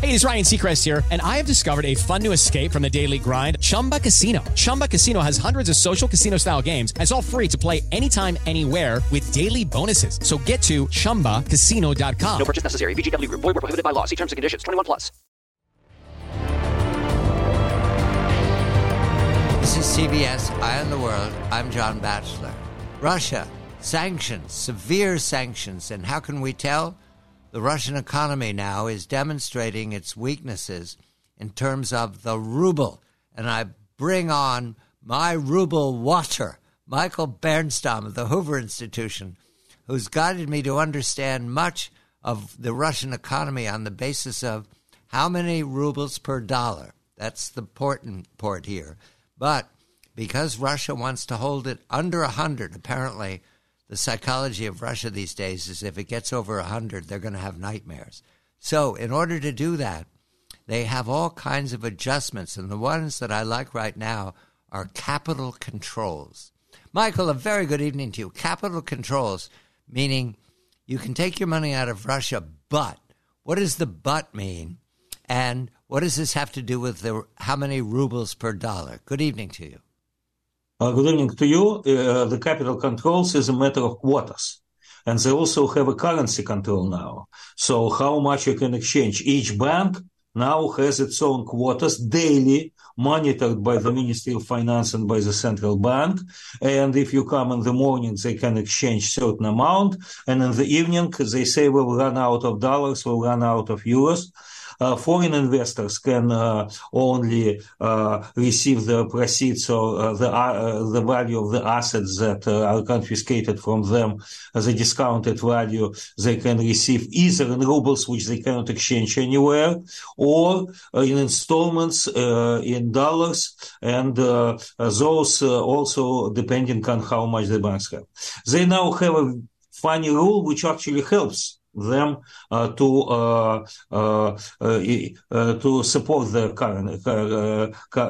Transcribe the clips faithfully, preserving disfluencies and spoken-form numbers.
Hey, it's Ryan Seacrest here, and I have discovered a fun new escape from the daily grind, Chumba Casino. Chumba Casino has hundreds of social casino-style games, and it's all free to play anytime, anywhere with daily bonuses. So get to chumba casino dot com. No purchase necessary. V G W Group. Void where prohibited by law. See terms and conditions. twenty-one plus. This is C B S Eye on the World. I'm John Batchelor. Russia, sanctions, severe sanctions. And how can we tell? The Russian economy now is demonstrating its weaknesses in terms of the ruble. And I bring on my ruble watcher, Michael Bernstam of the Hoover Institution, who's guided me to understand much of the Russian economy on the basis of how many rubles per dollar. That's the important part here. But because Russia wants to hold it under one hundred, apparently the psychology of Russia these days is if it gets over one hundred, they're going to have nightmares. So in order to do that, they have all kinds of adjustments, and the ones that I like right now are capital controls. Michael, a very good evening to you. Capital controls, meaning you can take your money out of Russia, but what does the but mean? And what does this have to do with the how many rubles per dollar? Good evening to you. Uh, good evening to you. Uh, the capital controls is a matter of quotas. And they also have a currency control now. So how much you can exchange. Each bank now has its own quotas daily, monitored by the Ministry of Finance and by the central bank. And if you come in the morning, they can exchange certain amount. And in the evening, they say we'll run out of dollars, we'll run out of euros. Uh, foreign investors can uh, only uh, receive the proceeds or uh, the uh, the value of the assets that uh, are confiscated from them, as a discounted value. They can receive either in rubles, which they cannot exchange anywhere, or uh, in installments uh, in dollars, and uh, those uh, also depending on how much the banks have. They now have a funny rule which actually helps them uh, to uh, uh, uh, uh, to support the current uh,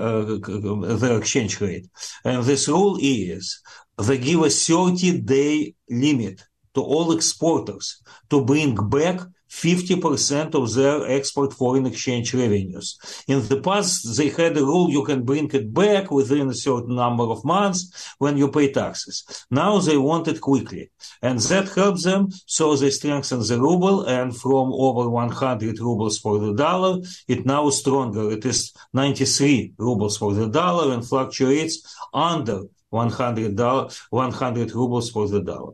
uh, their exchange rate. And this rule is they give a thirty-day limit to all exporters to bring back fifty percent of their export foreign exchange revenues. In the past, they had a rule you can bring it back within a certain number of months when you pay taxes. Now they want it quickly. And that helps them, so they strengthen the ruble, and from over one hundred rubles for the dollar, it now is stronger. It is ninety-three rubles for the dollar and fluctuates under one hundred, one hundred rubles for the dollar.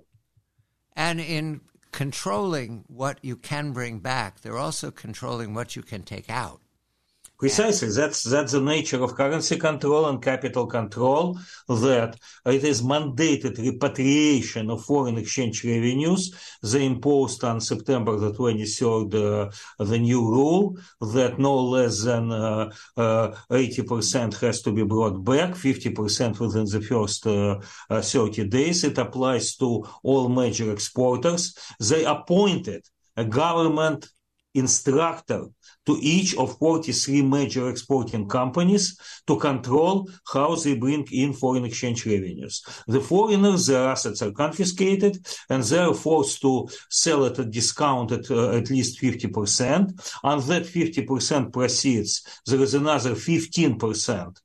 And in controlling what you can bring back, they're also controlling what you can take out. Precisely. That's that's the nature of currency control and capital control, that it is mandated repatriation of foreign exchange revenues. They imposed on September the twenty-third uh, the new rule that no less than uh, uh, eighty percent has to be brought back, fifty percent within the first uh, uh, thirty days. It applies to all major exporters. They appointed a government instructor to each of forty-three major exporting companies to control how they bring in foreign exchange revenues. The foreigners, their assets are confiscated, and they are forced to sell at a discount at uh, at least fifty percent. On that fifty percent proceeds, there is another fifteen percent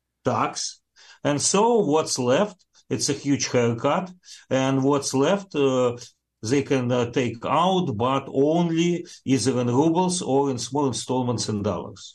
tax. And so what's left, it's a huge haircut, and what's left, uh, they can uh, take out, but only either in rubles or in small installments in dollars.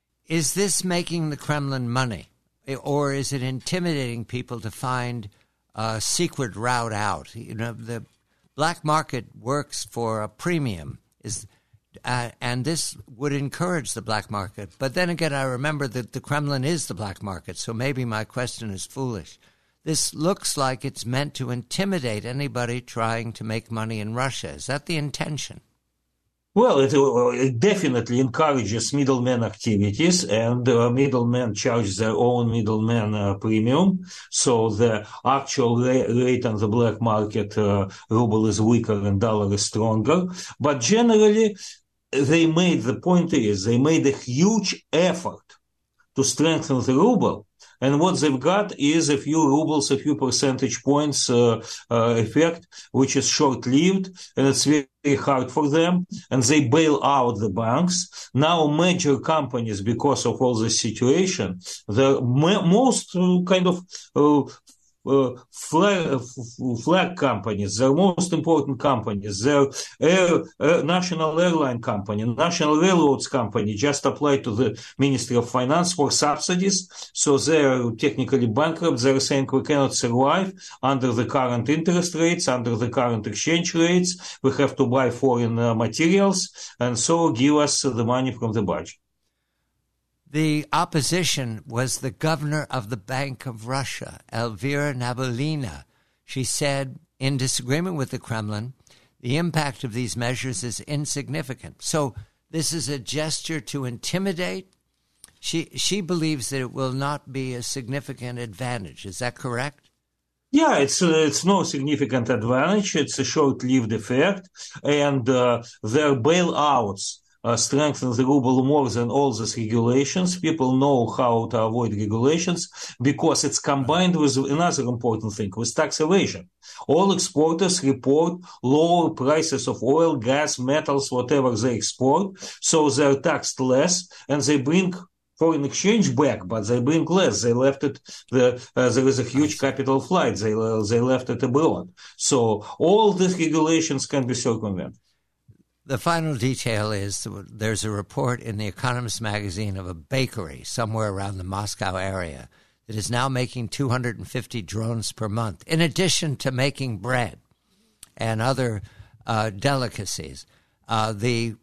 Is this making the Kremlin money, or is it intimidating people to find a secret route out? You know, the black market works for a premium, is, uh, and this would encourage the black market. But then again, I remember that the Kremlin is the black market, so maybe my question is foolish. This looks like it's meant to intimidate anybody trying to make money in Russia. Is that the intention? Well, it, it definitely encourages middleman activities, and uh, middlemen charge their own middleman uh, premium. So the actual ra- rate on the black market, uh, ruble is weaker and dollar is stronger. But generally, they made, the point is, they made a huge effort to strengthen the ruble. And what they've got is a few rubles, a few percentage points uh, uh, effect, which is short-lived, and it's very hard for them. And they bail out the banks. Now, major companies, because of all this situation, the most uh, kind of uh, Uh, flag, flag companies, their most important companies, their air, uh, national airline company, national railroads company just applied to the Ministry of Finance for subsidies. So they're technically bankrupt. They're saying we cannot survive under the current interest rates, under the current exchange rates. We have to buy foreign uh, materials, and so give us uh, the money from the budget. The opposition was the governor of the Bank of Russia, Elvira Nabiullina. She said, in disagreement with the Kremlin, the impact of these measures is insignificant. So this is a gesture to intimidate. She she believes that it will not be a significant advantage. Is that correct? Yeah, it's uh, it's no significant advantage. It's a short-lived effect, and uh, their bailouts Uh, strengthen the ruble more than all these regulations. People know how to avoid regulations because it's combined with another important thing, with tax evasion. All exporters report lower prices of oil, gas, metals, whatever they export, so they're taxed less, and they bring foreign exchange back, but they bring less. They left it, the, uh, there is a huge capital flight. They, uh, they left it abroad. So all these regulations can be circumvented. The final detail is there's a report in The Economist magazine of a bakery somewhere around the Moscow area that is now making two hundred fifty drones per month, in addition to making bread and other uh, delicacies. Uh, the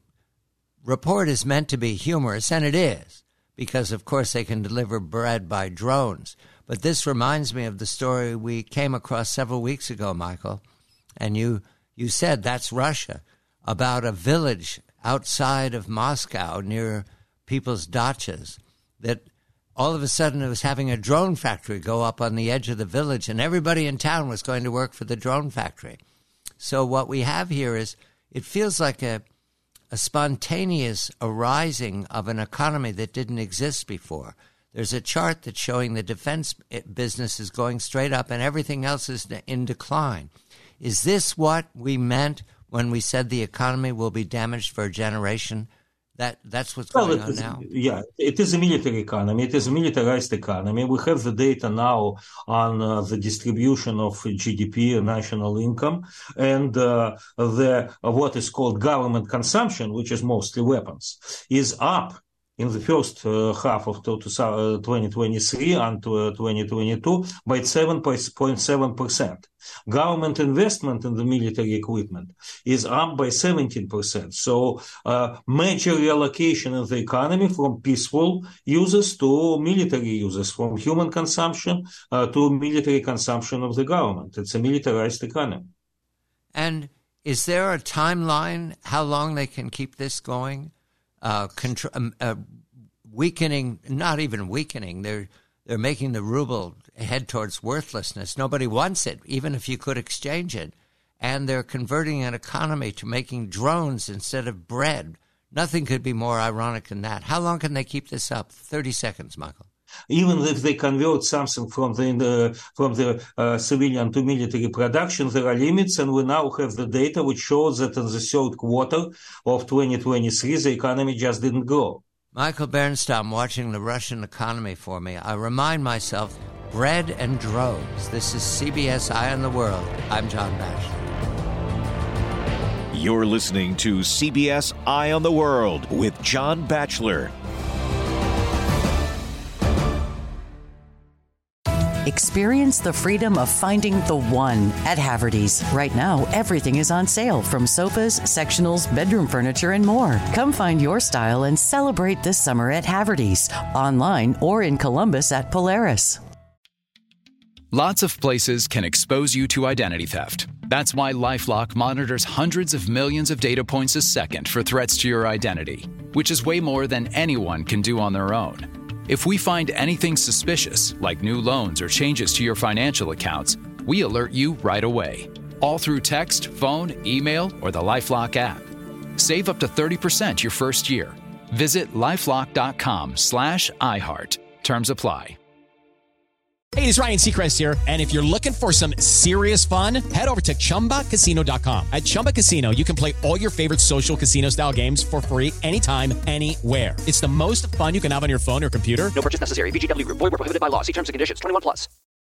report is meant to be humorous, and it is, because, of course, they can deliver bread by drones. But this reminds me of the story we came across several weeks ago, Michael, and you, you said that's Russia, about a village outside of Moscow near people's dachas that all of a sudden it was having a drone factory go up on the edge of the village, and everybody in town was going to work for the drone factory. So what we have here is, it feels like a, a spontaneous arising of an economy that didn't exist before. There's a chart that's showing the defense business is going straight up and everything else is in decline. Is this what we meant when we said the economy will be damaged for a generation? That That's what's well, going on is, now? Yeah, it is a military economy. It is a militarized economy. We have the data now on uh, the distribution of G D P, national income, and uh, the uh, what is called government consumption, which is mostly weapons, is up in the first uh, half of twenty twenty-three and uh, twenty twenty-two by seven point seven percent. Government investment in the military equipment is up by seventeen percent. So uh, major reallocation in the economy from peaceful users to military users, from human consumption uh, to military consumption of the government. It's a militarized economy. And is there a timeline how long they can keep this going? Uh, contr- um, uh, weakening, not even weakening, they're they're making the ruble head towards worthlessness. Nobody wants it, even if you could exchange it. And they're converting an economy to making drones instead of bread. Nothing could be more ironic than that. How long can they keep this up? thirty seconds, Michael. Even if they convert something from the, the from the uh, civilian to military production, there are limits, and we now have the data which shows that in the third quarter of twenty twenty-three, the economy just didn't grow. Michael Bernstam, watching the Russian economy for me, I remind myself, bread and drones. This is C B S Eye on the World. I'm John Batchelor. You're listening to C B S Eye on the World with John Batchelor. Experience the freedom of finding the one at Haverty's. Right now, everything is on sale, from sofas, sectionals, bedroom furniture, and more. Come find your style and celebrate this summer at Haverty's, online or in Columbus at Polaris. Lots of places can expose you to identity theft. That's why LifeLock monitors hundreds of millions of data points a second for threats to your identity, which is way more than anyone can do on their own. If we find anything suspicious, like new loans or changes to your financial accounts, we alert you right away, all through text, phone, email, or the LifeLock app. Save up to thirty percent your first year. Visit LifeLock.com slash iHeart. Terms apply. Hey, it is Ryan Seacrest here, and if you're looking for some serious fun, head over to Chumba Casino dot com. At Chumba Casino, you can play all your favorite social casino-style games for free anytime, anywhere. It's the most fun you can have on your phone or computer. No purchase necessary. V G W Group. Void where prohibited by law. See terms and conditions. twenty-one plus.